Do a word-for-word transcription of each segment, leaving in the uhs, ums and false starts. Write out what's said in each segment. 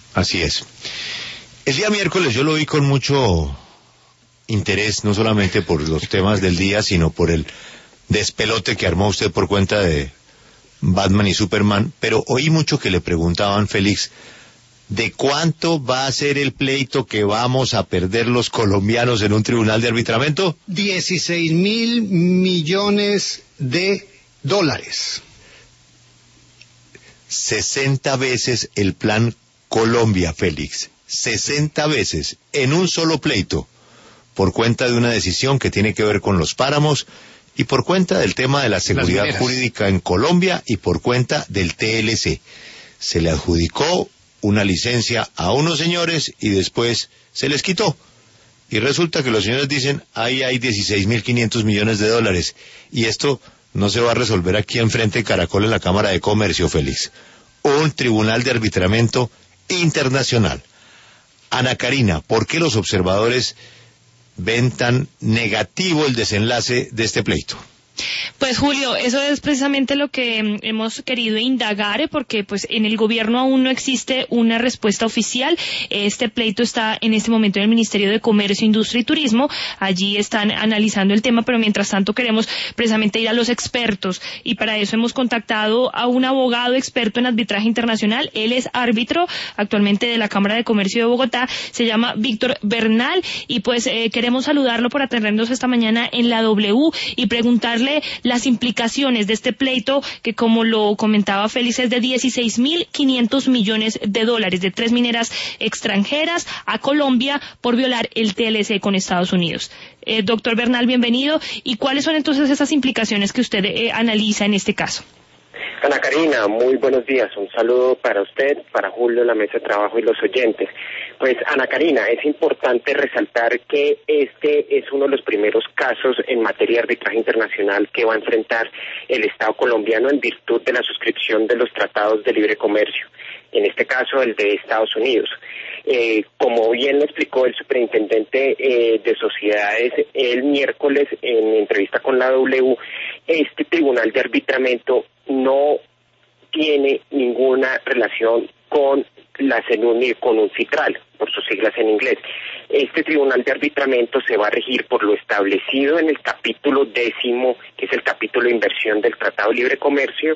Así es. El día miércoles yo lo vi con mucho interés, no solamente por los temas del día, sino por el despelote que armó usted por cuenta de Batman y Superman, pero oí mucho que le preguntaban, Félix, ¿de cuánto va a ser el pleito que vamos a perder los colombianos en un tribunal de arbitramiento? dieciséis mil millones de dólares. sesenta veces el plan Colombia, Félix. sesenta veces en un solo pleito, por cuenta de una decisión que tiene que ver con los páramos y por cuenta del tema de la seguridad jurídica en Colombia y por cuenta del T L C. Se le adjudicó una licencia a unos señores y después se les quitó. Y resulta que los señores dicen, ahí hay dieciséis mil quinientos millones de dólares. Y esto no se va a resolver aquí enfrente de Caracol en la Cámara de Comercio, Félix. Un tribunal de arbitramiento internacional. Ana Karina, ¿por qué los observadores ven tan negativo el desenlace de este pleito? Pues Julio, eso es precisamente lo que mm, hemos querido indagar, porque pues en el gobierno aún no existe una respuesta oficial. Este pleito está en este momento en el Ministerio de Comercio, Industria y Turismo. Allí están analizando el tema, pero mientras tanto queremos precisamente ir a los expertos y para eso hemos contactado a un abogado experto en arbitraje internacional. Él es árbitro actualmente de la Cámara de Comercio de Bogotá, se llama Víctor Bernal y pues eh, queremos saludarlo por atendernos esta mañana en la W y preguntarle las implicaciones de este pleito que, como lo comentaba Félix, es de dieciséis mil quinientos millones de dólares de tres mineras extranjeras a Colombia por violar el T L C con Estados Unidos. Eh, doctor Bernal, bienvenido. ¿Y cuáles son entonces esas implicaciones que usted eh, analiza en este caso? Ana Karina, muy buenos días. Un saludo para usted, para Julio, la mesa de trabajo y los oyentes. Pues, Ana Karina, es importante resaltar que este es uno de los primeros casos en materia de arbitraje internacional que va a enfrentar el Estado colombiano en virtud de la suscripción de los tratados de libre comercio, en este caso el de Estados Unidos. Eh, como bien lo explicó el superintendente eh, de sociedades el miércoles en entrevista con la W, este tribunal de arbitramiento no tiene ninguna relación con la CENUN ni con UNCITRAL, por sus siglas en inglés. Este tribunal de arbitramiento se va a regir por lo establecido en el capítulo décimo, que es el capítulo de inversión del Tratado de Libre Comercio,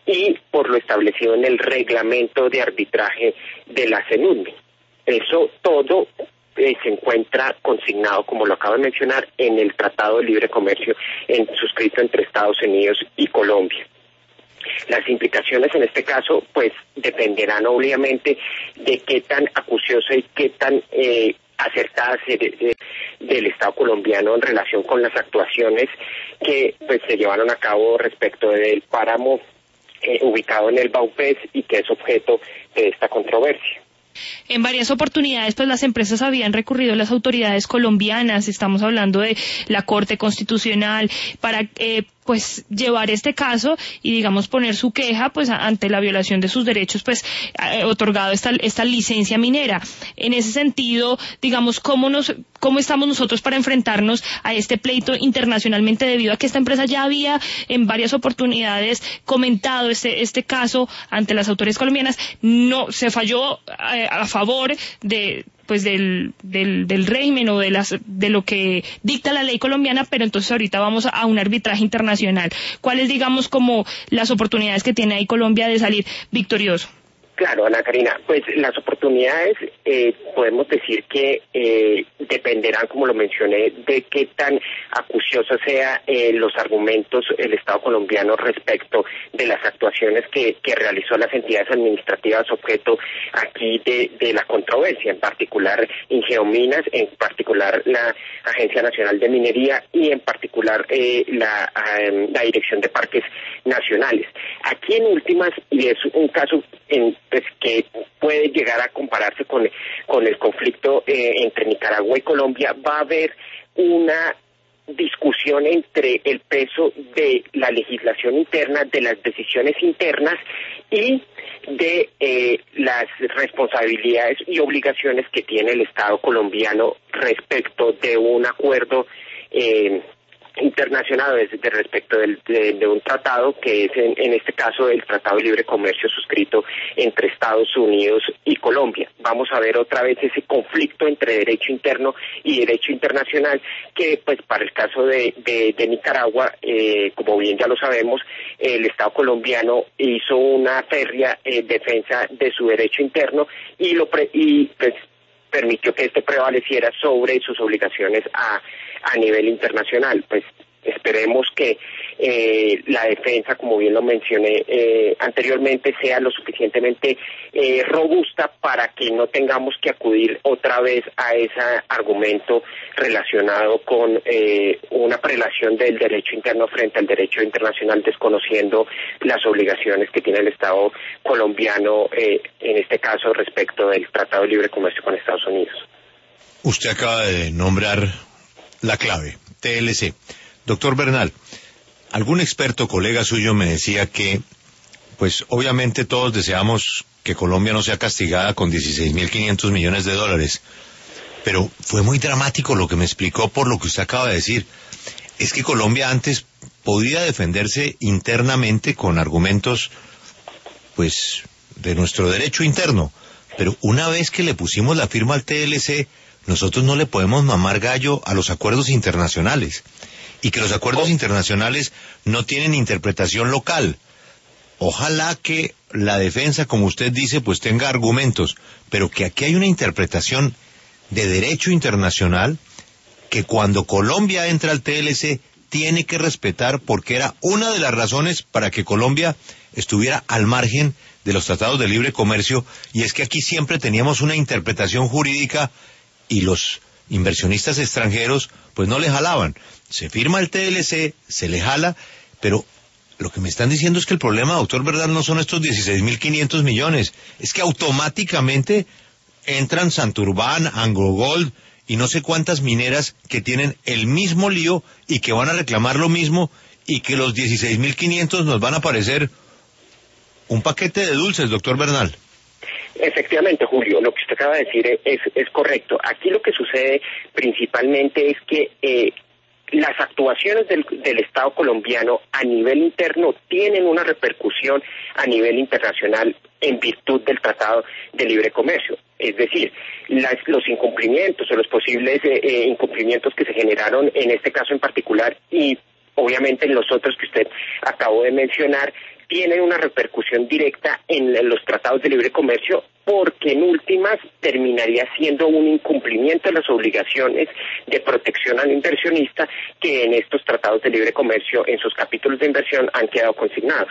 y por lo establecido en el reglamento de arbitraje de la CENUN. Eso todo eh, se encuentra consignado, como lo acabo de mencionar, en el Tratado de Libre Comercio en, suscrito entre Estados Unidos y Colombia. Las implicaciones en este caso, pues, dependerán obviamente de qué tan acuciosa y qué tan eh, acertada se de, de, del Estado colombiano en relación con las actuaciones que pues se llevaron a cabo respecto del páramo eh, ubicado en el Baupés y que es objeto de esta controversia. En varias oportunidades, pues las empresas habían recurrido a las autoridades colombianas, estamos hablando de la Corte Constitucional, para eh, pues llevar este caso y digamos poner su queja pues ante la violación de sus derechos, pues eh, otorgado esta esta licencia minera. En ese sentido, digamos, cómo nos cómo estamos nosotros para enfrentarnos a este pleito internacionalmente, debido a que esta empresa ya había en varias oportunidades comentado este este caso ante las autoridades colombianas. No se falló eh, a favor de pues del, del del régimen o de las de lo que dicta la ley colombiana, pero entonces ahorita vamos a, a un arbitraje internacional. ¿Cuáles, digamos, como las oportunidades que tiene ahí Colombia de salir victorioso? Claro, Ana Karina, pues las oportunidades eh, podemos decir que eh, dependerán, como lo mencioné, de qué tan acuciosos sean eh, los argumentos del Estado colombiano respecto de las actuaciones que, que realizó las entidades administrativas objeto aquí de, de la controversia, en particular Ingeominas, en particular la Agencia Nacional de Minería y en particular eh, la, eh, la Dirección de Parques Nacionales. Aquí en últimas, y es un caso en pues que puede llegar a compararse con, con el conflicto eh, entre Nicaragua y Colombia, va a haber una discusión entre el peso de la legislación interna, de las decisiones internas y de eh, las responsabilidades y obligaciones que tiene el Estado colombiano respecto de un acuerdo eh, internacional desde respecto del, de, de un tratado que es en, en este caso el Tratado de Libre Comercio suscrito entre Estados Unidos y Colombia. Vamos a ver otra vez ese conflicto entre derecho interno y derecho internacional que pues para el caso de, de, de Nicaragua, eh, como bien ya lo sabemos, el Estado colombiano hizo una férrea eh, defensa de su derecho interno y lo pre, y pues permitió que este prevaleciera sobre sus obligaciones a a nivel internacional. Pues esperemos que eh, la defensa, como bien lo mencioné eh, anteriormente, sea lo suficientemente eh, robusta para que no tengamos que acudir otra vez a ese argumento relacionado con eh, una prelación del derecho interno frente al derecho internacional, desconociendo las obligaciones que tiene el Estado colombiano, eh, en este caso respecto del Tratado de Libre Comercio con Estados Unidos. Usted acaba de nombrar la clave, T L C. Doctor Bernal, algún experto colega suyo me decía que, pues obviamente todos deseamos que Colombia no sea castigada con dieciséis mil quinientos millones de dólares, pero fue muy dramático lo que me explicó por lo que usted acaba de decir. Es que Colombia antes podía defenderse internamente con argumentos, pues, de nuestro derecho interno, pero una vez que le pusimos la firma al T L C, nosotros no le podemos mamar gallo a los acuerdos internacionales, y que los acuerdos internacionales no tienen interpretación local. Ojalá que la defensa, como usted dice, pues tenga argumentos, pero que aquí hay una interpretación de derecho internacional que cuando Colombia entra al T L C tiene que respetar, porque era una de las razones para que Colombia estuviera al margen de los tratados de libre comercio, y es que aquí siempre teníamos una interpretación jurídica y los inversionistas extranjeros pues no le jalaban. Se firma el T L C, se le jala, pero lo que me están diciendo es que el problema, doctor Bernal, no son estos dieciséis mil quinientos millones, es que automáticamente entran Santurbán, Anglo Gold y no sé cuántas mineras que tienen el mismo lío y que van a reclamar lo mismo, y que los dieciséis mil quinientos nos van a parecer un paquete de dulces, doctor Bernal. Efectivamente, Julio, lo que usted acaba de decir es, es correcto. Aquí lo que sucede principalmente es que eh, las actuaciones del, del Estado colombiano a nivel interno tienen una repercusión a nivel internacional en virtud del Tratado de Libre Comercio. Es decir, las, los incumplimientos o los posibles eh, eh, incumplimientos que se generaron en este caso en particular, y obviamente en los otros que usted acabó de mencionar, tienen una repercusión directa en los tratados de libre comercio, porque en últimas terminaría siendo un incumplimiento de las obligaciones de protección al inversionista que en estos tratados de libre comercio, en sus capítulos de inversión, han quedado consignados.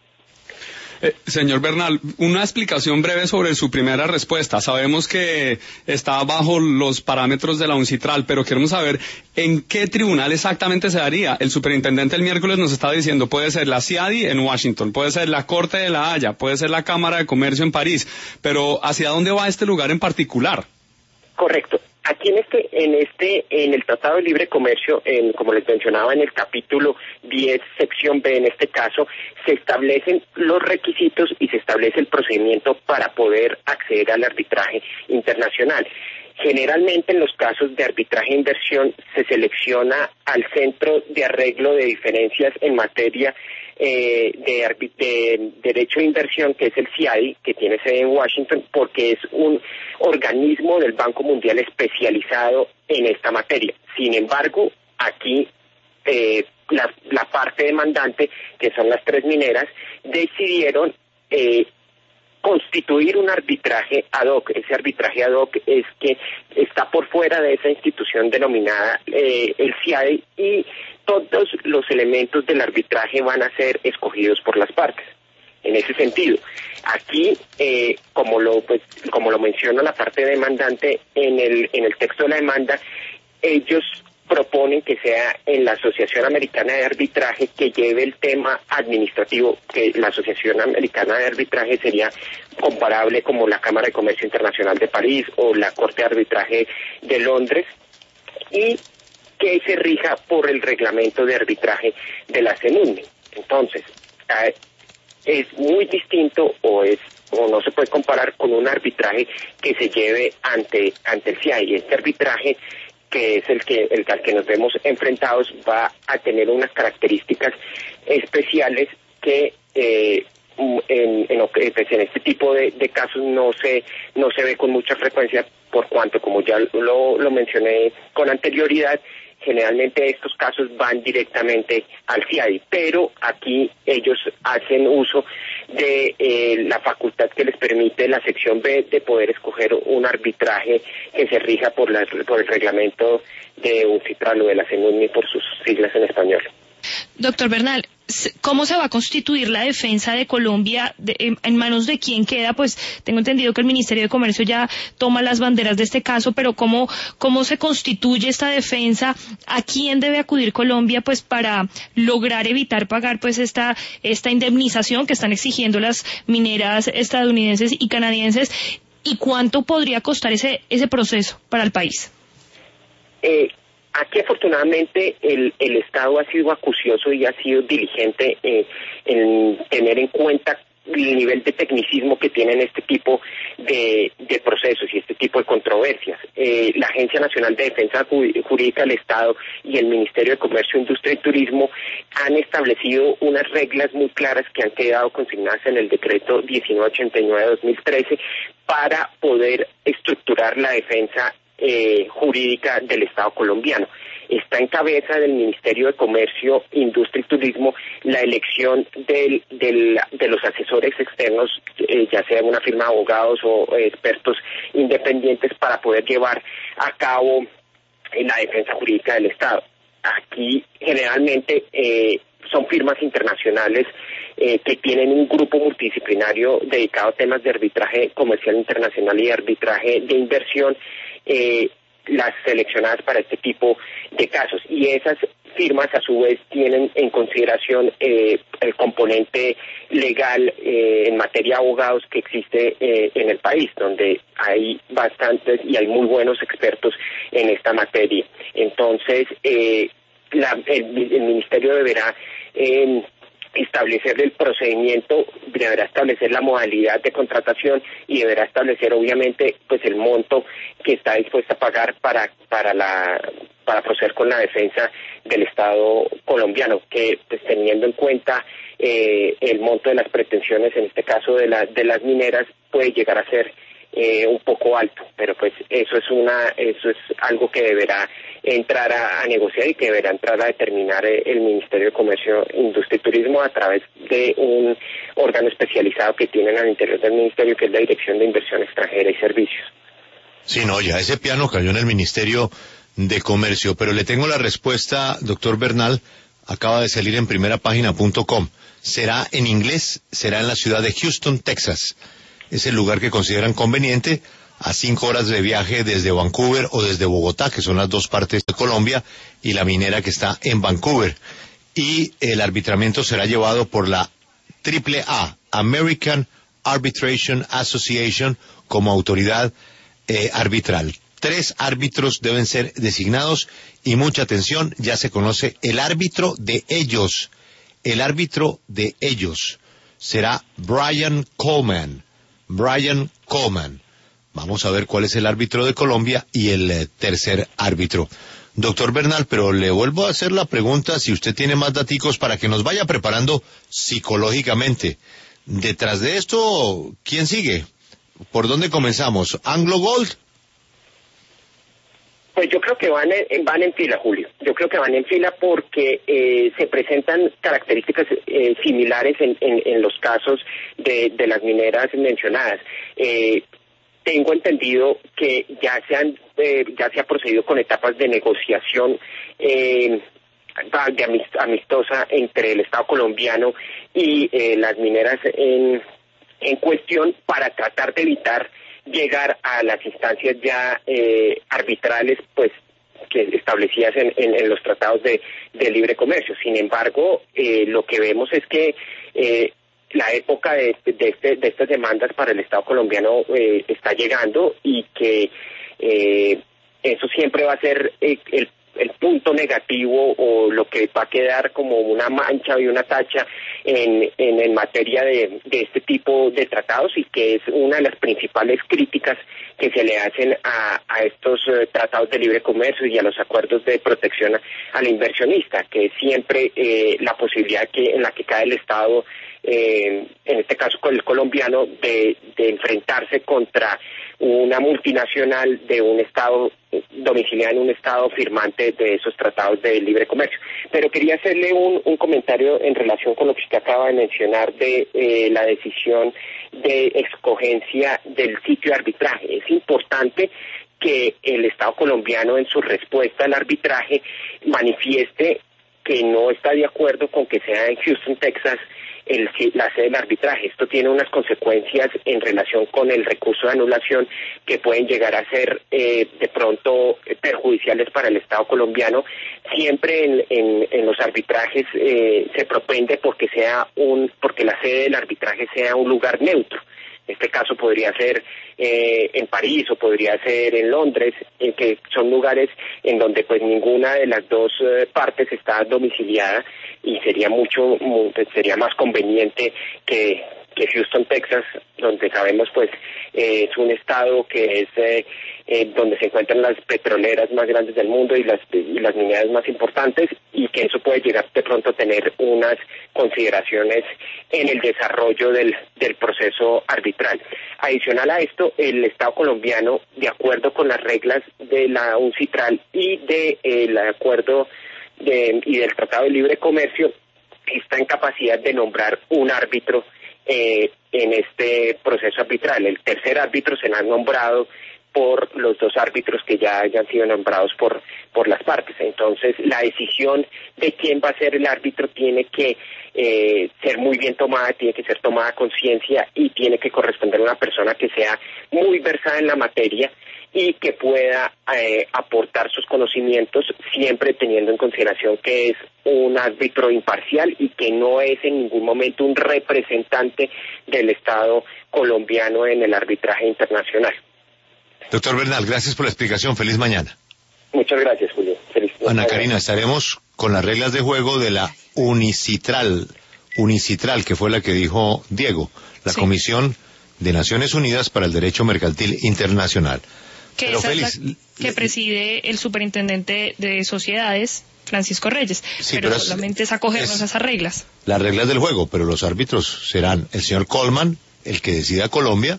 Eh, señor Bernal, una explicación breve sobre su primera respuesta. Sabemos que está bajo los parámetros de la UNCITRAL, pero queremos saber en qué tribunal exactamente se daría. El superintendente el miércoles nos está diciendo, puede ser la C I A D I en Washington, puede ser la Corte de la Haya, puede ser la Cámara de Comercio en París, pero ¿hacia dónde va este lugar en particular? Correcto. Aquí en este, en este, en el Tratado de Libre Comercio, en, como les mencionaba en el capítulo diez, sección B, en este caso, se establecen los requisitos y se establece el procedimiento para poder acceder al arbitraje internacional. Generalmente en los casos de arbitraje e inversión se selecciona al Centro de Arreglo de Diferencias en materia eh, de, de Derecho de Inversión, que es el C I A D I, que tiene sede en Washington, porque es un organismo del Banco Mundial especializado en esta materia. Sin embargo, aquí eh, la, la parte demandante, que son las tres mineras, decidieron eh, constituir un arbitraje ad hoc. Ese arbitraje ad hoc es que está por fuera de esa institución denominada eh, el C I A D I, y todos los elementos del arbitraje van a ser escogidos por las partes. En ese sentido, aquí, eh, como lo pues, como lo menciona la parte demandante en el en el texto de la demanda, ellos proponen que sea en la Asociación Americana de Arbitraje que lleve el tema administrativo, que la Asociación Americana de Arbitraje sería comparable como la Cámara de Comercio Internacional de París o la Corte de Arbitraje de Londres, y que se rija por el reglamento de arbitraje de la CENUNE. Entonces, es muy distinto o es o no se puede comparar con un arbitraje que se lleve ante ante el C I A D I. Este arbitraje que es el que el al que nos vemos enfrentados, va a tener unas características especiales que eh, en, en, pues en este tipo de, de casos no se no se ve con mucha frecuencia, por cuanto, como ya lo, lo mencioné con anterioridad, generalmente estos casos van directamente al C I A D I, pero aquí ellos hacen uso de eh, la facultad que les permite la sección B de poder escoger un arbitraje que se rija por, la, por el reglamento de UNCITRAL o de la CENUNMI por sus siglas en español. Doctor Bernal, ¿cómo se va a constituir la defensa de Colombia? De, ¿En manos de quién queda? Pues tengo entendido que el Ministerio de Comercio ya toma las banderas de este caso, pero ¿cómo, cómo se constituye esta defensa? ¿A quién debe acudir Colombia pues para lograr evitar pagar pues esta, esta indemnización que están exigiendo las mineras estadounidenses y canadienses? ¿Y cuánto podría costar ese, ese proceso para el país? Eh... Aquí afortunadamente el, el Estado ha sido acucioso y ha sido diligente eh, en tener en cuenta el nivel de tecnicismo que tienen este tipo de, de procesos y este tipo de controversias. Eh, la Agencia Nacional de Defensa Jurídica del Estado y el Ministerio de Comercio, Industria y Turismo han establecido unas reglas muy claras que han quedado consignadas en el decreto diecinueve ochenta y nueve de dos mil trece para poder estructurar la defensa Eh, jurídica del Estado colombiano. Está en cabeza del Ministerio de Comercio, Industria y Turismo la elección del, del, de los asesores externos, eh, ya sea una firma de abogados o eh, expertos independientes, para poder llevar a cabo eh, la defensa jurídica del Estado. Aquí generalmente eh, son firmas internacionales eh, que tienen un grupo multidisciplinario dedicado a temas de arbitraje comercial internacional y arbitraje de inversión, eh, las seleccionadas para este tipo de casos. Y esas firmas a su vez tienen en consideración eh, el componente legal eh, en materia de abogados que existe eh, en el país, donde hay bastantes y hay muy buenos expertos en esta materia. Entonces, eh, la, el, el Ministerio deberá eh, establecer el procedimiento, deberá establecer la modalidad de contratación y deberá establecer obviamente pues el monto que está dispuesta a pagar para para la para proceder con la defensa del Estado colombiano, que pues teniendo en cuenta eh, el monto de las pretensiones, en este caso de la, de las mineras, puede llegar a ser eh, un poco alto, pero pues eso es una eso es algo que deberá entrar a, a negociar y que deberá entrar a determinar el Ministerio de Comercio, Industria y Turismo a través de un órgano especializado que tienen al interior del Ministerio, que es la Dirección de Inversión Extranjera y Servicios. Sí, no, ya ese piano cayó en el Ministerio de Comercio, pero le tengo la respuesta, doctor Bernal, acaba de salir en primera página punto com. Será en inglés, será en la ciudad de Houston, Texas. Es el lugar que consideran conveniente, a cinco horas de viaje desde Vancouver o desde Bogotá, que son las dos partes de Colombia, y la minera que está en Vancouver. Y el arbitramiento será llevado por la triple A, American Arbitration Association, como autoridad eh, arbitral. Tres árbitros deben ser designados y mucha atención, ya se conoce el árbitro de ellos. El árbitro de ellos será Brian Coleman. Brian Coleman. Vamos a ver cuál es el árbitro de Colombia y el eh, tercer árbitro. Doctor Bernal, pero le vuelvo a hacer la pregunta si usted tiene más daticos para que nos vaya preparando psicológicamente. Detrás de esto, ¿quién sigue? ¿Por dónde comenzamos? ¿Anglo Gold? Pues yo creo que van en, van en fila, Julio. Yo creo que van en fila porque eh, se presentan características eh, similares en, en, en los casos de, de las mineras mencionadas. Eh, tengo entendido que ya se han, eh, ya se ha procedido con etapas de negociación eh, de amistosa entre el Estado colombiano y eh, las mineras en, en cuestión para tratar de evitar llegar a las instancias ya eh, arbitrales, pues que establecidas en, en, en los tratados de, de libre comercio. Sin embargo, eh, lo que vemos es que eh, la época de, de, este, de estas demandas para el Estado colombiano eh, está llegando y que eh, eso siempre va a ser eh, el el punto negativo o lo que va a quedar como una mancha y una tacha en, en, en materia de, de este tipo de tratados, y que es una de las principales críticas que se le hacen a, a estos eh, tratados de libre comercio y a los acuerdos de protección al inversionista, que es siempre eh, la posibilidad que en la que cae el Estado, eh, en este caso con el colombiano, de, de enfrentarse contra una multinacional de un Estado domiciliada en un Estado firmante de esos tratados de libre comercio. Pero quería hacerle un, un comentario en relación con lo que usted acaba de mencionar de eh, la decisión de escogencia del sitio de arbitraje. Es importante que el Estado colombiano, en su respuesta al arbitraje, manifieste que no está de acuerdo con que sea en Houston, Texas, el, la sede del arbitraje. Esto tiene unas consecuencias en relación con el recurso de anulación que pueden llegar a ser eh, de pronto perjudiciales para el Estado colombiano. Siempre en, en, en los arbitrajes eh, se propende porque sea un porque la sede del arbitraje sea un lugar neutro. En este caso podría ser eh, en París o podría ser en Londres, en que son lugares en donde pues ninguna de las dos eh, partes está domiciliada, y sería mucho, muy, sería más conveniente que, que Houston, Texas, donde sabemos pues eh, es un estado que es eh, eh, donde se encuentran las petroleras más grandes del mundo y las y las mineras más importantes, y que eso puede llegar de pronto a tener unas consideraciones en el desarrollo del, del proceso arbitral. Adicional a esto, el Estado colombiano, de acuerdo con las reglas de la UNCITRAL y del acuerdo de, y del Tratado de Libre Comercio, está en capacidad de nombrar un árbitro eh, en este proceso arbitral. El tercer árbitro será nombrado por los dos árbitros que ya hayan sido nombrados por por las partes. Entonces, la decisión de quién va a ser el árbitro tiene que eh, ser muy bien tomada, tiene que ser tomada a conciencia, y tiene que corresponder a una persona que sea muy versada en la materia y que pueda eh, aportar sus conocimientos, siempre teniendo en consideración que es un árbitro imparcial y que no es en ningún momento un representante del Estado colombiano en el arbitraje internacional. Doctor Bernal, gracias por la explicación. Feliz mañana. Muchas gracias, Julio. Feliz mañana. Ana Karina, estaremos con las reglas de juego de la Unicitral, Unicitral, que fue la que dijo Diego, la sí. Comisión de Naciones Unidas para el Derecho Mercantil Internacional. Que Pero Félix, es la que preside el superintendente de sociedades, Francisco Reyes, sí, pero, pero solamente es, es acogernos es a esas reglas. Las reglas del juego, pero los árbitros serán el señor Coleman, el que decida Colombia,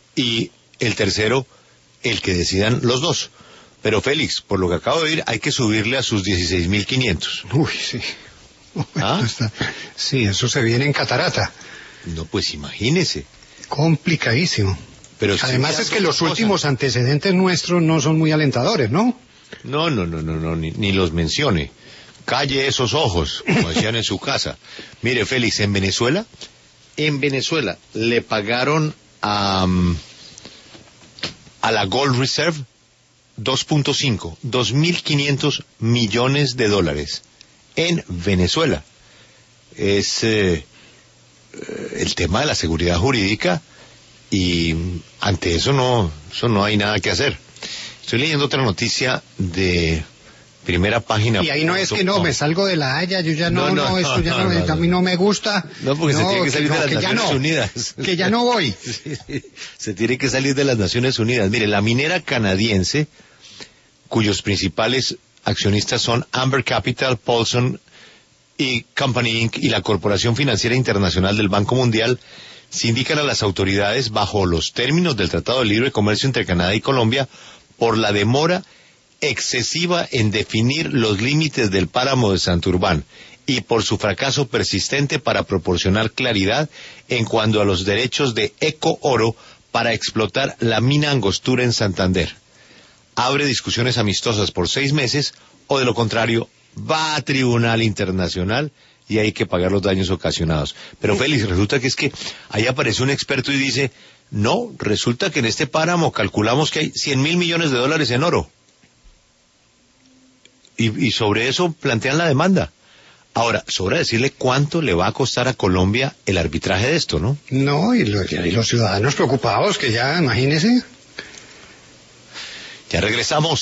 y el tercero, el que decidan los dos. Pero Félix, por lo que acabo de oír, hay que subirle a sus dieciséis mil quinientos. Uy, sí. ¿Ah? Sí, eso se viene en catarata. No, pues imagínese. Complicadísimo. Pero además es que los cosas. últimos antecedentes nuestros no son muy alentadores, ¿no? No, no, no, no, no ni, ni los mencione. Calle esos ojos, como decían en su casa. Mire, Félix, en Venezuela, en Venezuela le pagaron a, a la Gold Reserve dos punto cinco, dos mil quinientos millones de dólares en Venezuela. Es eh, el tema de la seguridad jurídica, y ante eso no, eso no hay nada que hacer. Estoy leyendo otra noticia de primera página. Y ahí no es que no, me salgo de la Haya, yo ya no, no, no, no esto ya no, no, no, a mí no me gusta. No, porque no, se tiene que salir que de las no, Naciones no, Unidas. Que ya no voy. Se tiene que salir de las Naciones Unidas. Mire, la minera canadiense, cuyos principales accionistas son Amber Capital, Paulson y Company incorporated y la Corporación Financiera Internacional del Banco Mundial, se indican a las autoridades, bajo los términos del Tratado de Libre Comercio entre Canadá y Colombia, por la demora excesiva en definir los límites del páramo de Santurbán y por su fracaso persistente para proporcionar claridad en cuanto a los derechos de Eco Oro para explotar la mina Angostura en Santander. Abre discusiones amistosas por seis meses, o de lo contrario, va a Tribunal Internacional y hay que pagar los daños ocasionados. Pero Félix, resulta que es que ahí aparece un experto y dice, no, resulta que en este páramo calculamos que hay cien mil millones de dólares en oro. Y, y sobre eso plantean la demanda. Ahora, sobra decirle cuánto le va a costar a Colombia el arbitraje de esto, ¿no? No, y, lo, y los ciudadanos preocupados, que ya, imagínese. Ya regresamos.